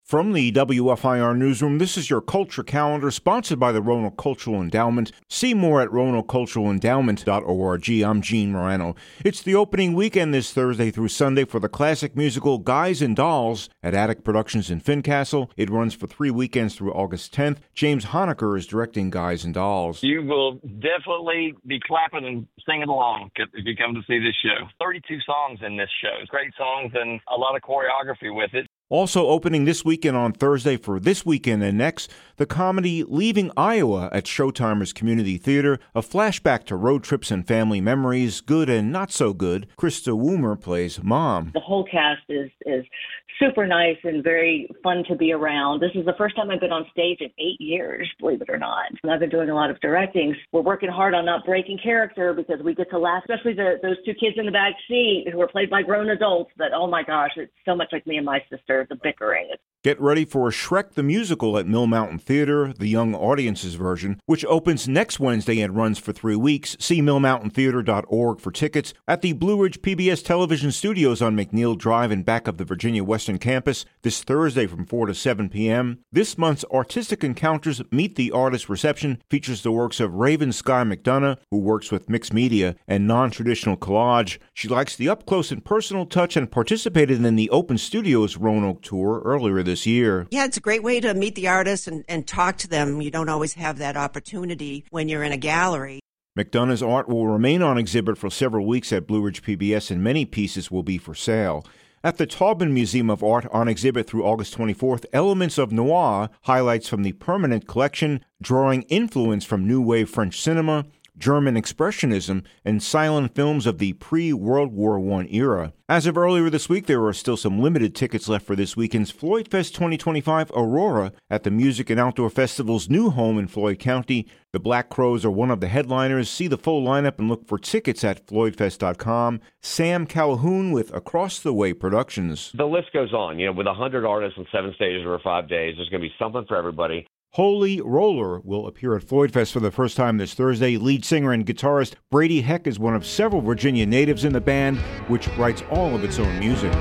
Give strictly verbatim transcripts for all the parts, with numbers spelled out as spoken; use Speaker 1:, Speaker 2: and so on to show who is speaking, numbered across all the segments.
Speaker 1: From the W F I R Newsroom, this is your Culture Calendar, sponsored by the Roanoke Cultural Endowment. See more at roanoke cultural endowment dot org. I'm Gene Morano. It's the opening weekend this Thursday through Sunday for the classic musical Guys and Dolls at Attic Productions in Fincastle. It runs for three weekends through August tenth. James Honaker is directing Guys and Dolls.
Speaker 2: You will definitely be clapping and singing along if you come to see this show. thirty-two songs in this show. Great songs and a lot of choreography with it.
Speaker 1: Also opening this weekend on Thursday for this weekend and next, the comedy Leaving Iowa at Showtimers Community Theater, a flashback to road trips and family memories, good and not so good. Krista Woomer plays Mom.
Speaker 3: The whole cast is, is super nice and very fun to be around. This is the first time I've been on stage in eight years, believe it or not. And I've been doing a lot of directing. We're working hard on not breaking character because we get to laugh, especially the, those two kids in the back seat who are played by grown adults. But oh my gosh, it's so much like me and my sister. The bickering.
Speaker 1: Get ready for Shrek the Musical at Mill Mountain Theater, the young audience's version, which opens next Wednesday and runs for three weeks. See mill mountain theater dot org for tickets. At the Blue Ridge P B S Television Studios on McNeil Drive in back of the Virginia Western Campus this Thursday from four to seven p.m. This month's Artistic Encounters Meet the Artist reception features the works of Raven Sky McDonough, who works with mixed media and non-traditional collage. She likes the up-close and personal touch and participated in the Open Studios Roanoke tour earlier this year.
Speaker 4: Yeah, it's a great way to meet the artists and, and talk to them. You don't always have that opportunity when you're in a gallery.
Speaker 1: McDonough's art will remain on exhibit for several weeks at Blue Ridge P B S, and many pieces will be for sale. At the Taubman Museum of Art on exhibit through August twenty-fourth, Elements of Noir, highlights from the permanent collection, drawing influence from New Wave French cinema, German Expressionism, and silent films of the pre-World War One era. As of earlier this week, there are still some limited tickets left for this weekend's Floyd Fest twenty twenty-five Aurora at the Music and Outdoor Festival's new home in Floyd County. The Black Crowes are one of the headliners. See the full lineup and look for tickets at floyd fest dot com. Sam Calhoun with Across the Way Productions.
Speaker 5: The list goes on. You know, with one hundred artists on seven stages over five days, there's going to be something for everybody.
Speaker 1: Holy Roller will appear at Floyd Fest for the first time this Thursday. Lead singer and guitarist Brady Heck is one of several Virginia natives in the band, which writes all of its own music.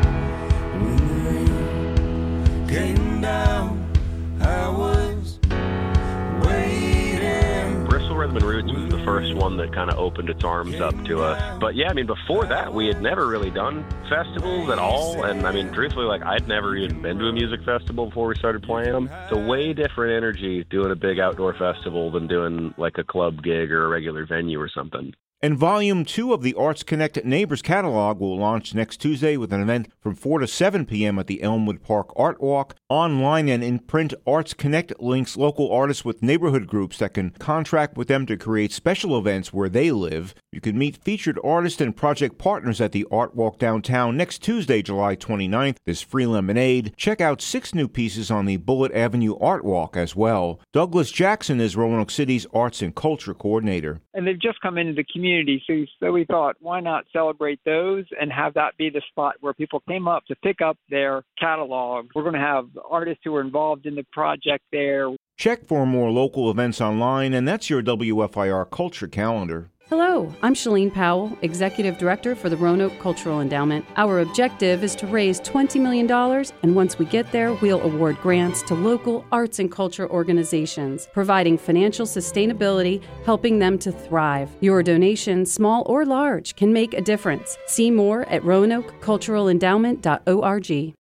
Speaker 6: Came down, I was waiting.
Speaker 7: Bristol Rhythm and Roots was the first one that kind of opened its arms up to us. But yeah, I mean, before that, we had never really done festivals at all. And I mean, truthfully, like, I'd never even been to a music festival before we started playing them. It's a way different energy doing a big outdoor festival than doing like a club gig or a regular venue or something.
Speaker 1: And Volume two of the Arts Connect Neighbors Catalog will launch next Tuesday with an event from four to seven p.m. at the Elmwood Park Art Walk. Online and in print, Arts Connect links local artists with neighborhood groups that can contract with them to create special events where they live. You can meet featured artists and project partners at the Art Walk downtown next Tuesday, July twenty-ninth. There's free lemonade. Check out six new pieces on the Bullitt Avenue Art Walk as well. Douglas Jackson is Roanoke City's Arts and Culture Coordinator.
Speaker 8: And they've just come into the community. So, so we thought, why not celebrate those and have that be the spot where people came up to pick up their catalog. We're going to have artists who are involved in the project there.
Speaker 1: Check for more local events online, and that's your W F I R Culture Calendar.
Speaker 9: Hello, I'm Shalene Powell, Executive Director for the Roanoke Cultural Endowment. Our objective is to raise twenty million dollars, and once we get there, we'll award grants to local arts and culture organizations, providing financial sustainability, helping them to thrive. Your donation, small or large, can make a difference. See more at roanoke cultural endowment dot org.